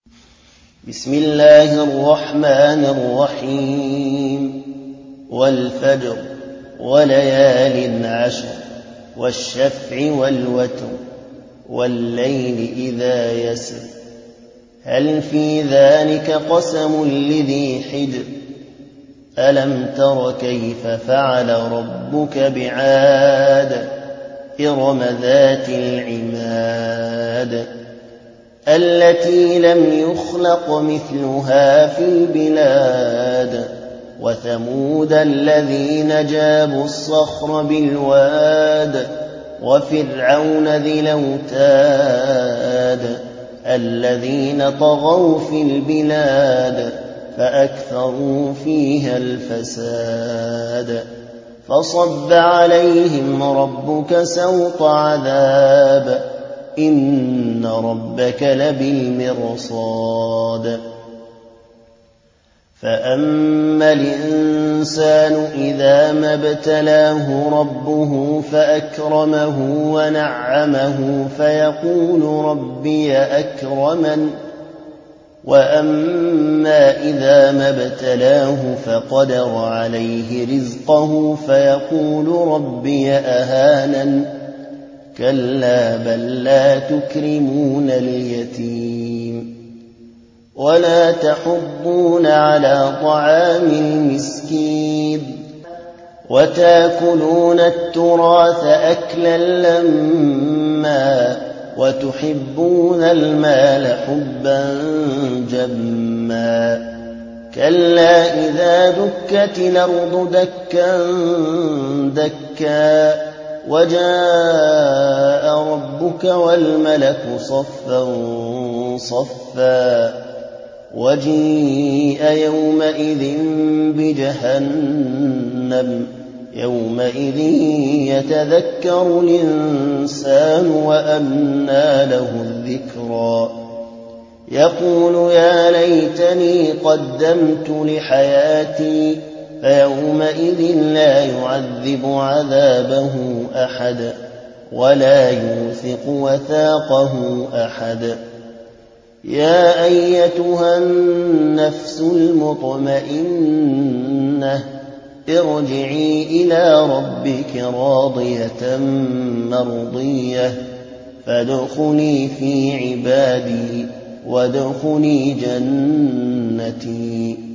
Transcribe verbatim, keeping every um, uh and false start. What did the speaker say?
بسم الله الرحمن الرحيم والفجر وليال عشر والشفع والوتر والليل إذا يسر هل في ذلك قسم لذي حجر ألم تر كيف فعل ربك بعاد إرم ذات العماد التي لم يخلق مثلها في البلاد وثمود الذين جابوا الصخر بالواد وفرعون ذي الأوتاد الذين طغوا في البلاد فأكثروا فيها الفساد فصب عليهم ربك سوط عذاب إن ربك لبالمرصاد فأما الإنسان إذا ما ابتلاه ربه فأكرمه ونعمه فيقول ربي أكرمن وأما إذا ما ابتلاه فقدر عليه رزقه فيقول ربي أهانن كلا بل لا تكرمون اليتيم ولا تحضون على طعام المسكين وتاكلون التراث أكلا لما وتحبون المال حبا جما كلا إذا دكت الأرض دكا دكا وجاء ربك والملك صفا صفا وجيء يومئذ بجهنم يومئذ يتذكر الإنسان وأنى له الذكرى يقول يا ليتني قدمت لحياتي فيومئذ لا يعذب عذابه أحد ولا يوثق وثاقه أحد يا أيتها النفس المطمئنة ارجعي إلى ربك راضية مرضية فادخلي في عبادي وادخلي جنتي